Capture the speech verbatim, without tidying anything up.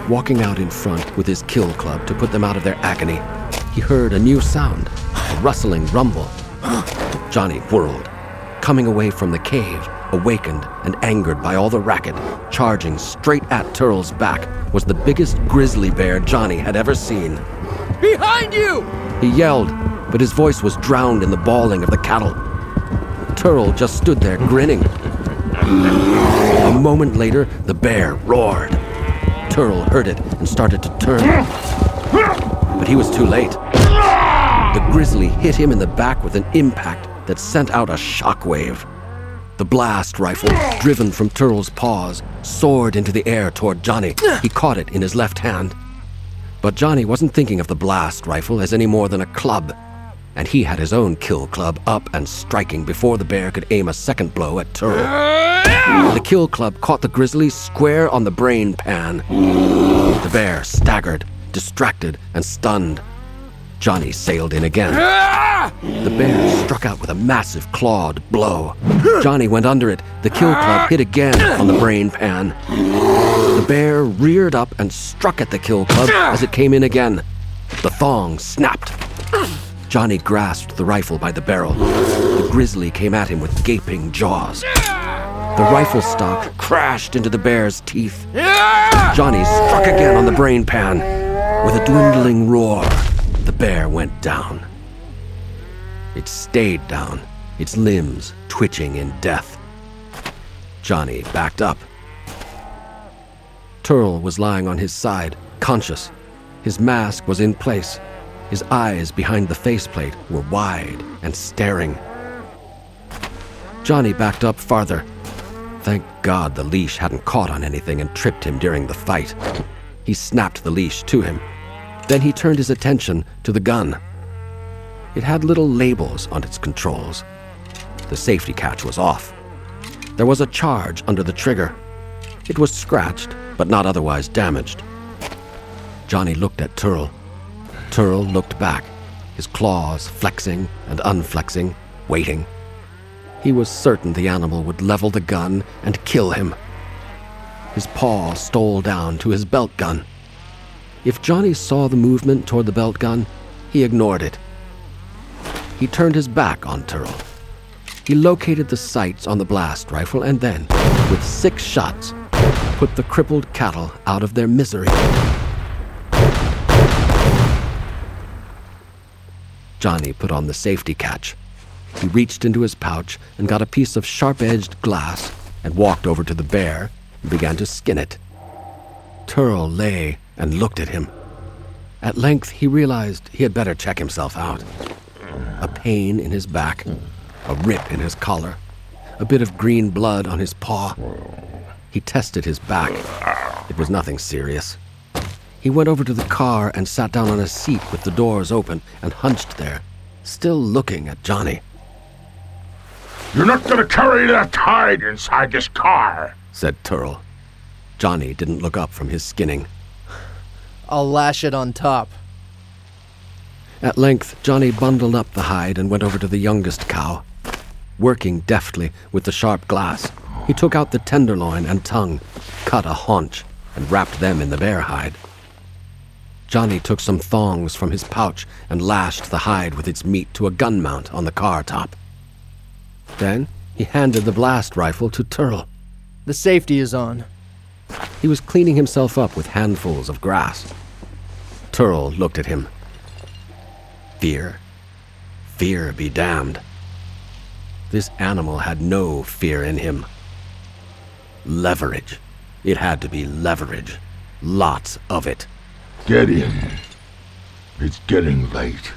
Walking out in front with his kill club to put them out of their agony, he heard a new sound, a rustling rumble. Johnny whirled. Coming away from the cave, awakened and angered by all the racket, charging straight at Turl's back, was the biggest grizzly bear Johnny had ever seen. Behind you! He yelled, but his voice was drowned in the bawling of the cattle. Turl just stood there grinning. A moment later, the bear roared. Turl heard it and started to turn. But he was too late. The grizzly hit him in the back with an impact that sent out a shockwave. The blast rifle, driven from Turl's paws, soared into the air toward Johnny. He caught it in his left hand. But Johnny wasn't thinking of the blast rifle as any more than a club, and he had his own kill club up and striking before the bear could aim a second blow at Turl. The kill club caught the grizzly square on the brain pan. The bear staggered, distracted, and stunned. Johnny sailed in again. The bear struck out with a massive clawed blow. Johnny went under it. The kill club hit again on the brain pan. The bear reared up and struck at the kill club as it came in again. The thong snapped. Johnny grasped the rifle by the barrel. The grizzly came at him with gaping jaws. The rifle stock crashed into the bear's teeth. Johnny struck again on the brain pan. With a dwindling roar, the bear went down. It stayed down, its limbs twitching in death. Johnny backed up. Turl was lying on his side, conscious. His mask was in place. His eyes behind the faceplate were wide and staring. Johnny backed up farther. Thank God the leash hadn't caught on anything and tripped him during the fight. He snapped the leash to him. Then he turned his attention to the gun. It had little labels on its controls. The safety catch was off. There was a charge under the trigger. It was scratched, but not otherwise damaged. Johnny looked at Turl. Turl looked back, his claws flexing and unflexing, waiting. He was certain the animal would level the gun and kill him. His paw stole down to his belt gun. If Johnny saw the movement toward the belt gun, he ignored it. He turned his back on Turl. He located the sights on the blast rifle and then, with six shots, put the crippled cattle out of their misery. Johnny put on the safety catch. He reached into his pouch and got a piece of sharp-edged glass and walked over to the bear and began to skin it. Turl lay and looked at him. At length, he realized he had better check himself out. A pain in his back, a rip in his collar, a bit of green blood on his paw. He tested his back. It was nothing serious. He went over to the car and sat down on a seat with the doors open and hunched there, still looking at Johnny. "You're not going to carry that hide inside this car," said Turl. Johnny didn't look up from his skinning. "I'll lash it on top." At length, Johnny bundled up the hide and went over to the youngest cow. Working deftly with the sharp glass, he took out the tenderloin and tongue, cut a haunch, and wrapped them in the bear hide. Johnny took some thongs from his pouch and lashed the hide with its meat to a gun mount on the car top. Then he handed the blast rifle to Turl. "The safety is on." He was cleaning himself up with handfuls of grass. Turl looked at him. Fear? Fear be damned. This animal had no fear in him. Leverage. It had to be leverage. Lots of it. "Get in. It's getting late."